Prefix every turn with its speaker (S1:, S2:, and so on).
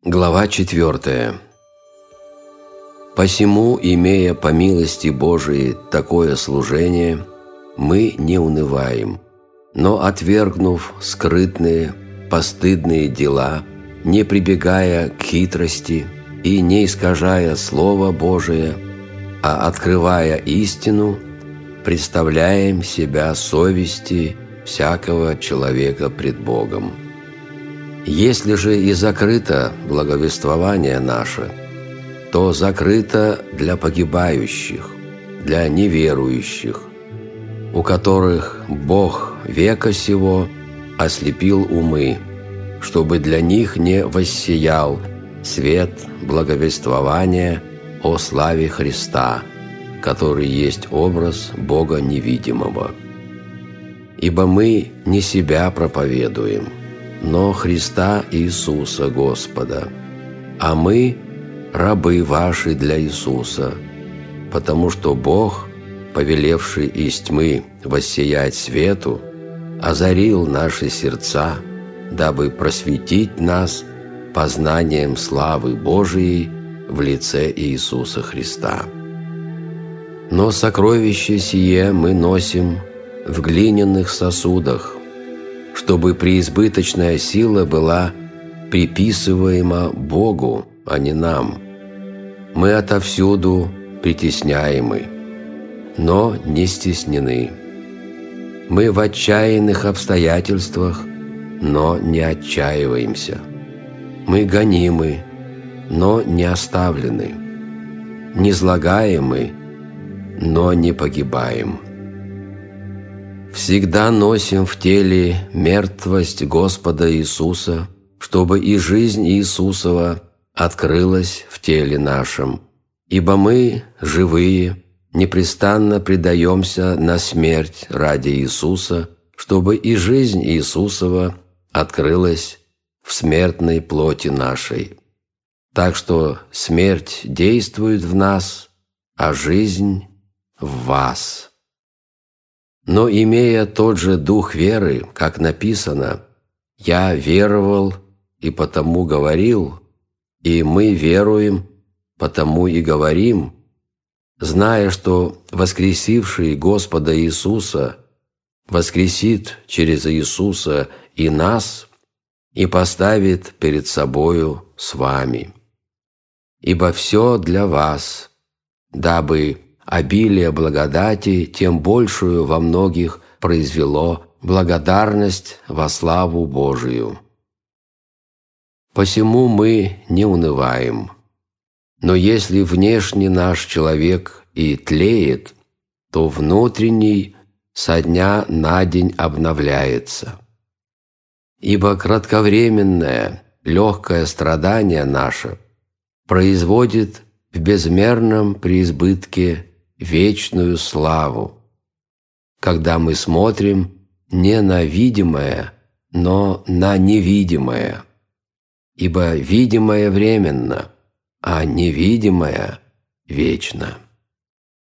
S1: Глава 4. «Посему, имея по милости Божией такое служение, мы не унываем, но, отвергнув скрытные, постыдные дела, не прибегая к хитрости и не искажая Слово Божие, а открывая истину, представляем себя совести всякого человека пред Богом. Если же и закрыто благовествование наше, то закрыто для погибающих, для неверующих, у которых Бог века сего ослепил умы, чтобы для них не воссиял свет благовествования о славе Христа, который есть образ Бога невидимого. Ибо мы не себя проповедуем, но Христа Иисуса Господа, а мы – рабы ваши для Иисуса, потому что Бог, повелевший из тьмы воссиять свету, озарил наши сердца, дабы просветить нас познанием славы Божией в лице Иисуса Христа. Но сокровище сие мы носим в глиняных сосудах, чтобы преизбыточная сила была приписываема Богу, а не нам. Мы отовсюду притесняемы, но не стеснены. Мы в отчаянных обстоятельствах, но не отчаиваемся. Мы гонимы, но не оставлены. Низлагаемы, но не погибаем. Всегда носим в теле мертвость Господа Иисуса, чтобы и жизнь Иисусова открылась в теле нашем. Ибо мы, живые, непрестанно предаемся на смерть ради Иисуса, чтобы и жизнь Иисусова открылась в смертной плоти нашей. Так что смерть действует в нас, а жизнь в вас. Но имея тот же дух веры, как написано, «Я веровал и потому говорил», и мы веруем, потому и говорим, зная, что воскресивший Господа Иисуса воскресит через Иисуса и нас и поставит перед собою с вами. Ибо все для вас, дабы обилие благодати тем большую во многих произвело благодарность во славу Божию. Посему мы не унываем. Но если внешний наш человек и тлеет, то внутренний со дня на день обновляется. Ибо кратковременное, легкое страдание наше производит в безмерном преизбытке вечную славу, когда мы смотрим не на видимое, но на невидимое. Ибо видимое временно, а невидимое вечно.